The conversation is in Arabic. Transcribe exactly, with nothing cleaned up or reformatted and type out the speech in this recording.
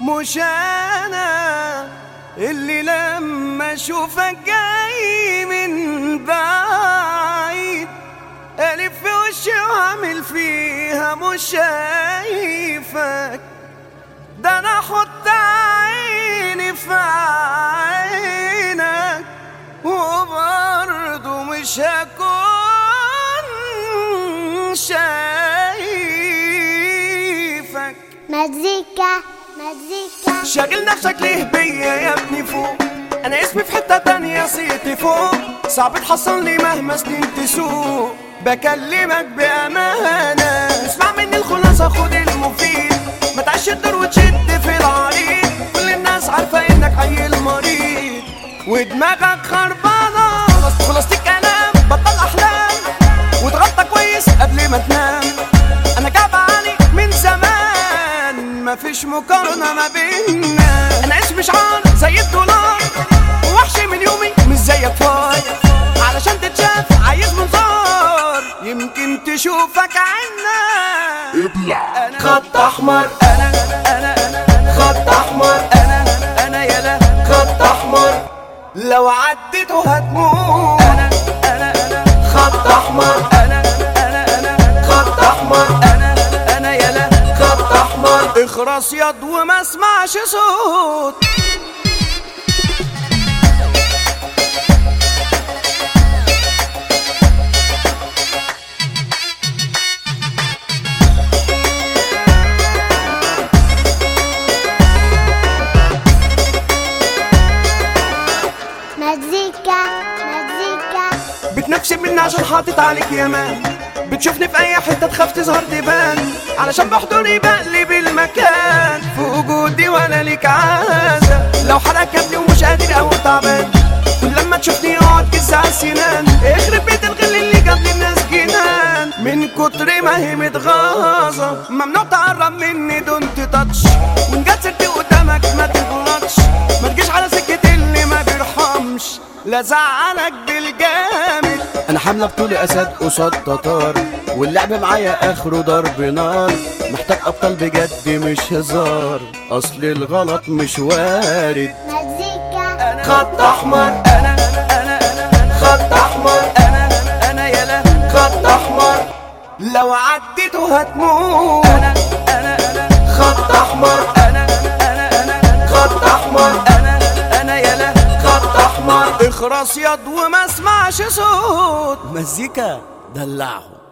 مش انا اللي لما اشوفك جاي من بعيد الف في وشي واعمل فيها مش شايفك، ده انا احط عيني في عينك وبرضه مش هكون شايفك. مزيكا مزيكا شاغل نفسك ليه بيا يا ابني فوق، انا اسمي في حتة تانية صيتي فوق، صعب تحصلني مهما سنين تسوق، بكلمك بأمانة اسمع مني الخلاصة خد المفيد، ما تعيش الدور وتشد في العريض، كل الناس عارفة انك عيل مريض ودماغك خربانة، خلصت الكلام بطل احلام واتغطى كويس قبل ما تنام، انا جاب علي من زمان مفيش مقارنة ما بيننا، انا اسمي شعار زي الدولار ووحش من يومي مش زيك فار، علشان تتشاف عايز منظار يمكن تشوفك عنا ابلع خط احمر، انا انا انا خط احمر، انا انا يلا خط احمر لو عديته هتموت، انا انا انا خط احمر، انا انا انا خط احمر، انا انا يلا خط احمر اخرس ياض وما اسمعش صوت. مزيكا مزيكا بتنفسي مني عشان حاطط عليك يامان، بتشوفني في اي حته تخاف تظهر تبان، علشان بحضوري بقلب المكان في وجودي ولا ليك عازه، لو حرقك كابني ومش قادر او تعبان كل لما تشوفني اقعد كز على السنان، اخرب بيت الغل اللي جاب للناس جنان من كتر ما هي متغاظه، ممنوع تقرب مني دونت تاتش، وان جت سيرتي قدامك ما تغلطش، ما تجيش على سكه اللي ما بيرحمش لا زعلك بالجامد، انا حامله بطول اسد قصاد تتار، واللعب معايا اخره ضرب نار، محتاج ابطال بجد مش هزار، اصل الغلط مش وارد. مزيكا خط احمر، انا انا انا خط احمر، انا انا يلا خط احمر لو عديته هتموت، انا انا انا خط احمر، انا انا انا خط احمر، انا انا يلا خط احمر اخرس ياض وما اسمعش صوت. مزيكا دلعهم.